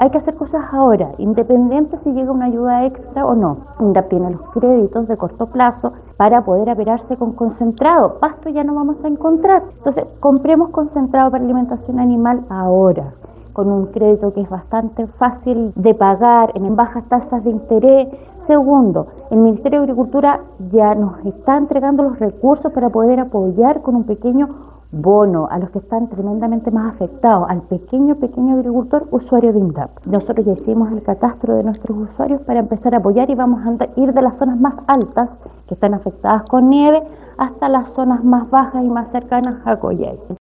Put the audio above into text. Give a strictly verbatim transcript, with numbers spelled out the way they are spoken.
hay que hacer cosas ahora, independiente si llega una ayuda extra o no. INDAP tiene los créditos de corto plazo para poder operarse con concentrado. Pasto ya no vamos a encontrar. Entonces, compremos concentrado para alimentación animal ahora, con un crédito que es bastante fácil de pagar, en bajas tasas de interés. Segundo, el Ministerio de Agricultura ya nos está entregando los recursos para poder apoyar con un pequeño bono a los que están tremendamente más afectados, al pequeño, pequeño agricultor usuario de INDAP. Nosotros ya hicimos el catastro de nuestros usuarios para empezar a apoyar y vamos a ir de las zonas más altas, que están afectadas con nieve, hasta las zonas más bajas y más cercanas a Coyhaique.